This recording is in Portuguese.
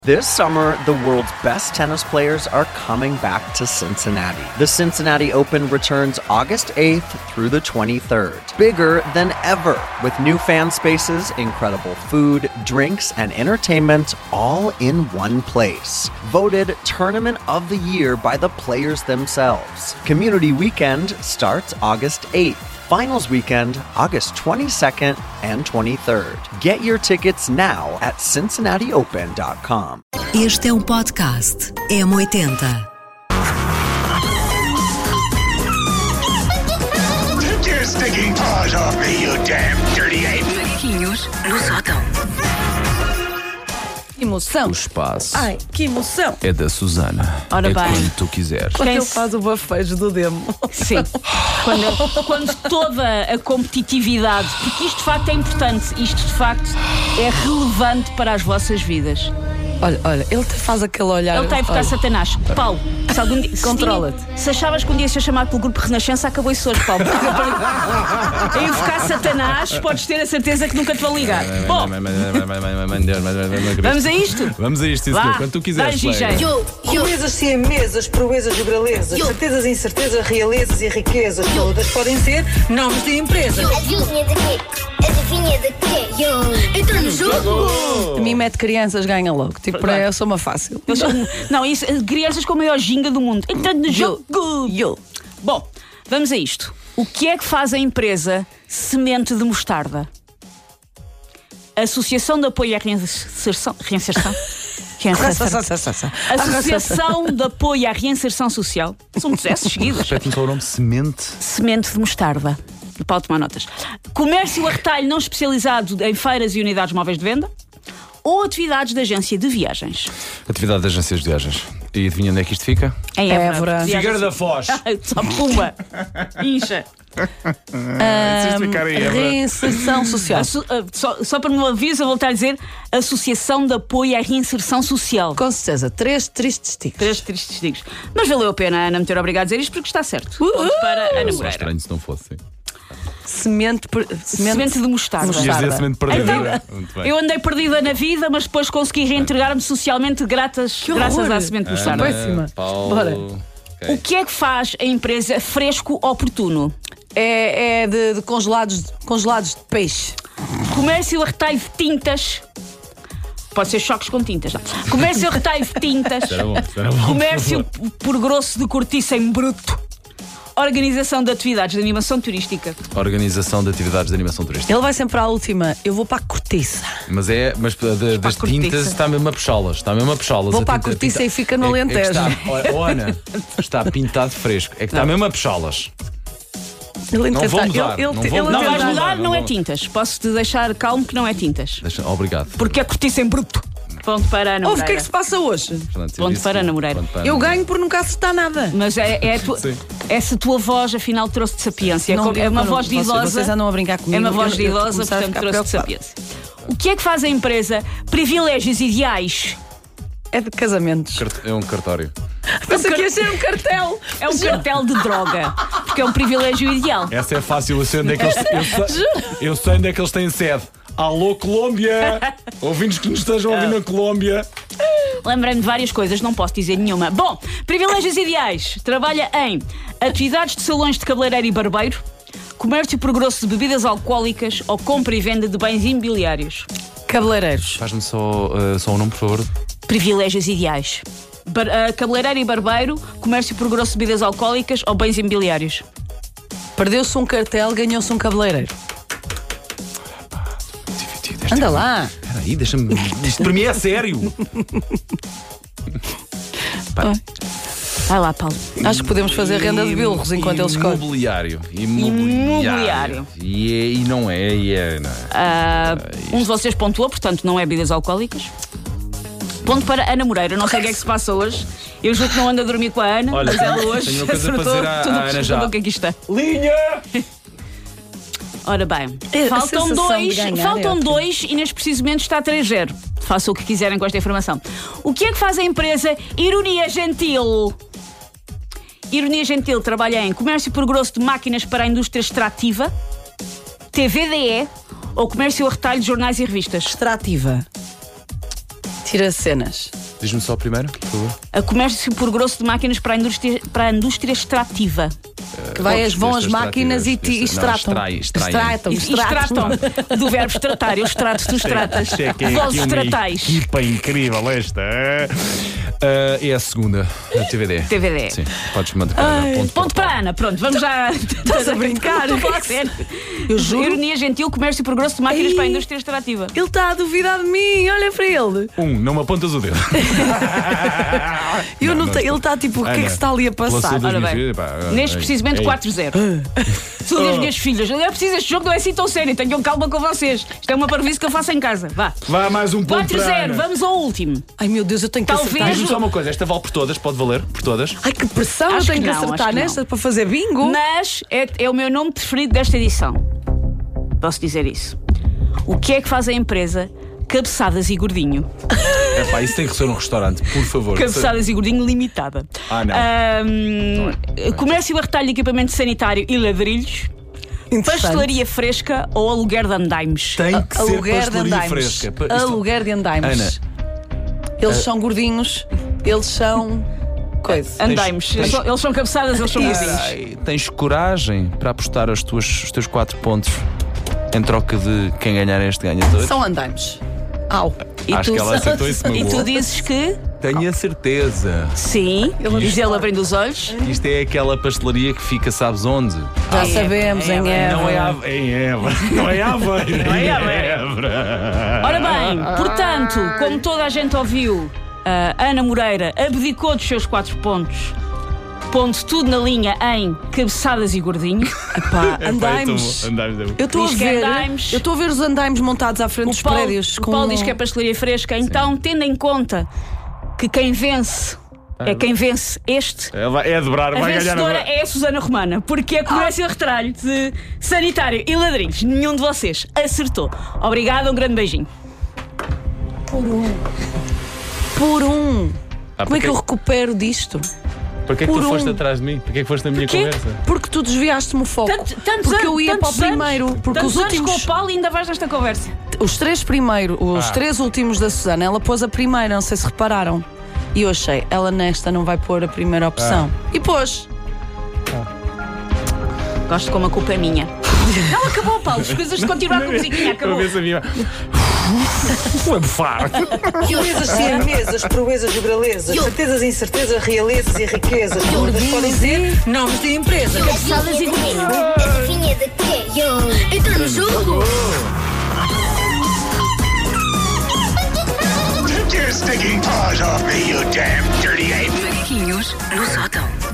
This summer, the world's best tennis players are coming back to Cincinnati. The Cincinnati Open returns August 8th through the 23rd. Bigger than ever, with new fan spaces, incredible food, drinks, and entertainment all in one place. Voted Tournament of the Year by the players themselves. Community Weekend starts August 8th. Finals Weekend, August 22nd and 23rd. Get your tickets now at cincinnatiopen.com. Este é um podcast M80. Take your stinking paws off me, you damn dirty ape! Macaquinhos no sótão. Que emoção! O espaço Ai, que emoção! é da Susana. Ora é bem. quando tu quiseres. Quando ele faz o bafejo do demo. Sim. Quando toda a competitividade, porque isto de facto é importante, isto de facto é relevante para as vossas vidas. Olha, ele te faz aquele olhar. Ele está a invocar olha. Satanás. Paulo, se algum dia, Controla-te. Se achavas que um dia ia ser chamado pelo grupo Renascença, acabou isso hoje, Paulo. A invocar Satanás, podes ter a certeza que nunca te vão ligar. Bom, vamos a isto? Vamos a isto, sim, Vá, senhor. Quando tu quiseres. dá-lhe colega. jeito. Proezas, siamesas, proezas, jubralesas, certezas, incertezas, realezas e riquezas, todas podem ser nomes de empresas. Adivinha de quê? Adivinha de quê? Entra no jogo! A mim mete crianças, ganha logo. Tipo, para eu sou uma fácil. Eles são- Não, isso, crianças com a maior ginga do mundo. Entrando no jogo. Bom, vamos a isto. O que é que faz a empresa Semente de Mostarda? Associação de Apoio à Reinserção. Associação de Apoio à Reinserção Social. São muitos S seguidos. Repete-me só o nome: semente. Semente de Mostarda. Paulo, tomar notas. Comércio a retalho não especializado em feiras e unidades móveis de venda. Ou atividades de agência de viagens. Atividade de agências de viagens. E adivinha onde é que isto fica? Em Évora. Viagens- Figueira da Foz. Só pumba. Incha. Reinserção social. Só para me aviso, eu vou voltar a dizer Associação de Apoio à Reinserção Social. Com certeza, 3 tristes ticos. 3 tristes digos. Mas valeu a pena a Ana me ter obrigado a dizer isto porque está certo. Ponto para Ana Só Moreira. estranho se não fosse. Sim. Semente Semente de mostarda. Ias dizer semente perdida. Então, Muito bem. eu andei perdida na vida, mas depois consegui reintegrar-me socialmente graças horror. à semente de mostarda. Péssima. Paulo. Bora. O que é que faz a empresa Fresco Oportuno? É de congelados de peixe. Comércio a retalho de tintas. Pode ser choques com tintas, não. Comércio a retalho de tintas. Era bom, era bom. Comércio por grosso de cortiça em bruto. Organização de atividades de animação turística. Organização de atividades de animação turística. Ele vai sempre à última. Eu vou para a cortiça. Mas das cortiça. tintas está mesmo a puxá-las. Vou para a cortiça e fica no Alentejo. Ana, está pintado fresco. É que está mesmo a puxá-las. Ele Não vou mudar, não vou mudar. Não vais Não, mudar, não não é vou. tintas. Posso-te deixar calmo que não é tintas. Obrigado. Porque é cortiça em bruto. Ponto para a Ana Ouve, o que é que Moreira. se passa hoje? Ponto para Ana Moreira. Eu ganho por nunca acertar nada. Mas essa tua voz, afinal, trouxe-te sapiência. É uma voz de idosa. Vocês andam a brincar comigo. É uma voz de Eu idosa, começar a portanto ficar trouxe-te preocupada. sapiência. O que é que faz a empresa Privilégios Ideais? É de casamentos. É um cartório. Pensei que ia ser um cartel. É um cartel de droga. Porque é um privilégio ideal. Essa é fácil, eu sei onde é que eles, eu sei onde é que eles têm sede. Alô, Colômbia! Ouvintes que nos estejam ouvindo na Colômbia. Lembrei-me de várias coisas, não posso dizer nenhuma. Bom, Privilégios Ideais trabalha em atividades de salões de cabeleireiro e barbeiro, comércio por grosso de bebidas alcoólicas ou compra e venda de bens imobiliários. Cabeleireiros. Faz-me só o nome, por favor. Privilégios Ideais. Cabeleireiro e barbeiro, comércio por grosso de bebidas alcoólicas ou bens imobiliários. Perdeu-se um cartel, ganhou-se um cabeleireiro. Anda lá. Espera aí, deixa-me. Isto para mim é sério. Vai lá, Paulo. Acho que podemos fazer renda de bilros enquanto ele escolhe. Imobiliário. E não é, não é. Um de vocês pontuou, portanto não é bebidas alcoólicas. Ponto para Ana Moreira. Não sei o que é que se passa hoje. Eu juro que não ando a dormir com a Ana, Olha, mas ela hoje tenho uma coisa para acertou dizer à tudo Ana já. o que aqui está. Linha! Ora bem, A faltam sensação de dois, ganhar é faltam ótimo. dois e neste preciso momento está 3-0. Façam o que quiserem com esta informação. O que é que faz a empresa Ironia Gentil? Ironia Gentil trabalha em comércio por grosso de máquinas para a indústria extrativa, TVDE ou comércio a retalho de jornais e revistas. Extrativa. Tira cenas. Diz-me só primeiro, por favor. A comércio por grosso de máquinas para a indústria extrativa. Que vão as máquinas e extratam. Extratam. Extratam. Do verbo extratar. Eu extrato, tu extratas. Vós extratais. Equipa incrível esta. É a segunda, a TVD. TVD. Sim, podes mandar Ponto para a Ana. Pronto, vamos já. Estás a brincar? Estou a falar sério. Eu juro. Ironia gentil, comércio por grosso de máquinas Ei. para a indústria extrativa. Ele está a duvidar de mim, olha para ele. Não me apontas o dedo. Ele está tipo, o que é que se está ali a passar? Ora bem, neste precisamente 4-0. Sou das minhas filhas. É preciso, este jogo não é assim tão sério. Tenham calma com vocês. Isto é uma parvoíce que eu faço em casa. Vá. Mais um ponto para a 4-0, Ana. vamos ao último. Ai meu Deus, eu tenho que Talvez- acertar. Diz-me só uma coisa, esta vale por todas, pode valer por todas? Ai que pressão, Acho eu tenho que que não, acertar acho que nesta não. para fazer bingo. Mas é o meu nome preferido desta edição. Posso dizer isso. O que é que faz a empresa Cabeçadas e Gordinho? Isso tem que ser um restaurante, por favor. Cabeçadas e Gordinho Limitada. Não. Comércio a retalho de equipamento sanitário e ladrilhos. Interessante. Pastelaria fresca ou aluguer de andaimes? Tem que ser Aluguer de pastelaria andaimes. fresca. Aluguer de andaimes. Ana. Eles são gordinhos, eles são. Coisa. Andaimes. Eles são cabeçadas, eles são gordinhos. Ai, tens coragem para apostar os teus 4 pontos em troca de quem ganhar este ganha todos? São andaimes. Au. Acho que ela acertou e se E tu magoou. dizes que Tenho a certeza. sim, diz ele abrindo os olhos. Isto é aquela pastelaria que fica, sabes onde? Já sabemos, em Évora. Não é em Évora. Não é Aveiro. Não é em Aveiro. Évora. Ora bem, portanto, como toda a gente ouviu, a Ana Moreira abdicou dos seus 4 pontos, pondo tudo na linha em Cabeçadas e Gordinho. Epá, andaimes. Eu estou a Diz que é ver. andaimes. Eu estou a ver os andaimes montados à frente dos prédios. O Paulo diz que é pastelaria fresca, então, tendo em conta que quem vence é quem vence este. É a dobrar, A vai ganhar. vencedora é a Susana Romana, porque é comércio a retalho de sanitário e ladrilhos. Nenhum de vocês acertou. Obrigada, um grande beijinho. Por um. Como é que porque- eu recupero disto? Para que é que Por tu um. foste atrás de mim? Para que é que foste na minha Porquê? conversa? Porque tu desviaste-me o foco. Porque eu ia para o primeiro. Porque os últimos. com o Paulo e ainda vais nesta conversa. Os 3 primeiros, os 3 últimos da Susana, ela pôs a primeira, não sei se repararam. E eu achei, ela nesta não vai pôr a primeira opção. E pôs. Gosto como a culpa é minha. Não acabou, Paulo. As coisas de continuar com a musiquinha acabou. Para ver se havia. Vou abafar. Belezas, siamesas, proezas, jubralesas, certezas, incertezas, realezas e riquezas. Todas podem ser nomes de empresas. Cabeçadas e Gordinho. Adivinha de quê? Entra no jogo. Take your stinking paws off me, you damn dirty ape! Macaquinhos no sótão.